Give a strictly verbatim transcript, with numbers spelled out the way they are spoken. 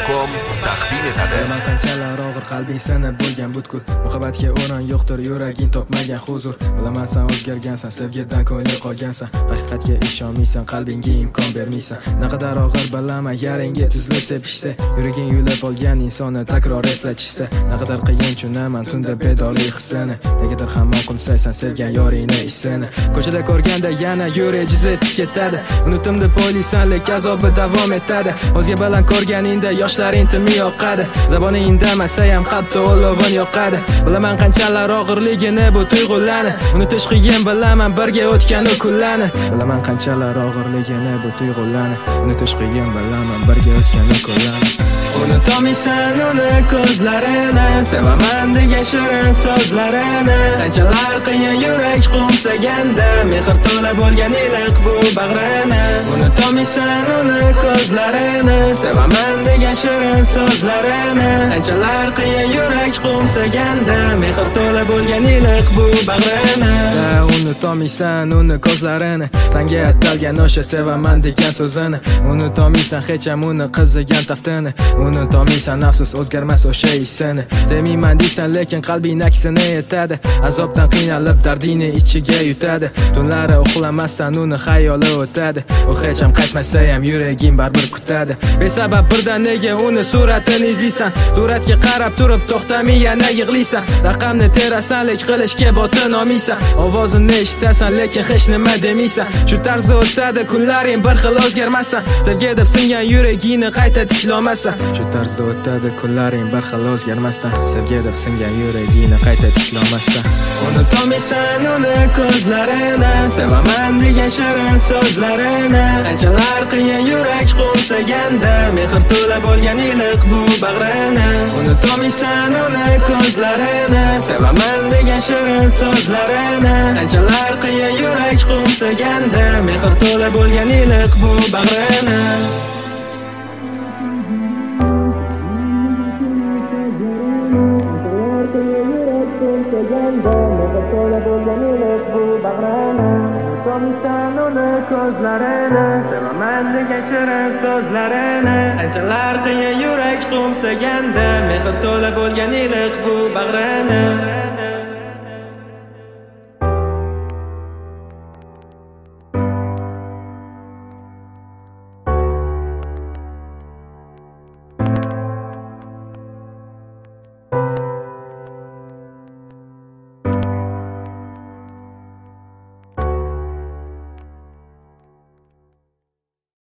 albom taqdim etadi. Man qanchalar og'ir qalbing sinib bo'lgan butkul, muhabbatga o'rin yo'qdir, yuraging topmagan huzur. Bilaman sen o'zgargansan, sevgidan ko'ngli qolgansan, haqiqatga ishonmaysan, qalbingga imkon bermaysan. Naqadar og'ir bilaman, yaringga tuzli sepishsa, yuraging yulib olgan insonni takror eslatishsa, naqadar qiyin tushunaman tunda bedorlik hissini. Negadir hamma qumsaysan sevgan yoringni isini. Ko'chada ko'rganda yana yurag jizitib ketadi, unutim deb o'ylaysan, lekin azobi davom etadi. O'zga bilan ko'rganingda yoshlaring timi yoqadi, zaboning indamasa ham qalbda olovin yoqadi. Bilaman qanchalar og'irligini bu tuyg'ularni, unutish qiyin bilaman birga o'tgan u kunlarni. Bilaman qanchalar og'irligini bu tuyg'ularni, unutish qiyin bilaman birga o'tgan u kunlarni. Unutolmaysan uni ko'zlarini, sevaman degan shirin so'zlarini. Qanchalar qiyin yurak qo'msaganda, mehr to'la bo'lgan iliq bu bag'rini. Unutolmaysan uni ko'zlarini, sevaman degan shirin so'zlarini. Qanchalar qiyin yurak qo'msaganda, mehr to'la bo'lgan iliq bu bag'rini. Unutolmaysan uni ko'zlarini, senga atalgan o'sha sevaman degan so'zini. Unutolmaysan hech ham uni qizigan taftini. Unutolmaysan afsus o'zgarmas o'sha hissini. Sevmayman deysan lekin qalbing aksini etadi, azobdan qiynalib dardini ichiga yutadi. Tunlari uxlamasdan uni xayoli o'tadi, u hech ham qaytmasa ham yuraging baribir kutadi. Besabab birdan nega uni suratini izlaysan, suratga qarab turib to'xtamay yana yig'laysan. Raqamni terasan lekin qilishga botin olmaysan, ovozini eshitasan lekin hech nima demaysan. Shu tarzda o'tadi kunlaring bir xil o'zgarmasdan, sevgi deb singan yuragingni qayta tiklolmasdan. Shu tarzda o'tadi kunlaring bir xil o'zgarmasdan, sevgi deb singan yuragingni qayta tiklolmasdan. Unutolmaysan uni ko'zlarini, sevaman degan shirin so'zlarini. Qanchalar qiyin yurak qo'msaganda, mehr to'la bo'lgan iliq bu bag'rini. Unutolmaysan uni ko'zlarini, sevaman degan shirin so'zlarini. Qanchalar qiyin yurak qo'msaganda, mehr to'la bo'lgan iliq bu bag'rini. Unutolmaysan uni ko'zlarini, sevaman degan shirin so'zlarini. Qanchalar qiyin yurak qo'msaganda, mehr to'la bo'lgan iliq bu bag'rini.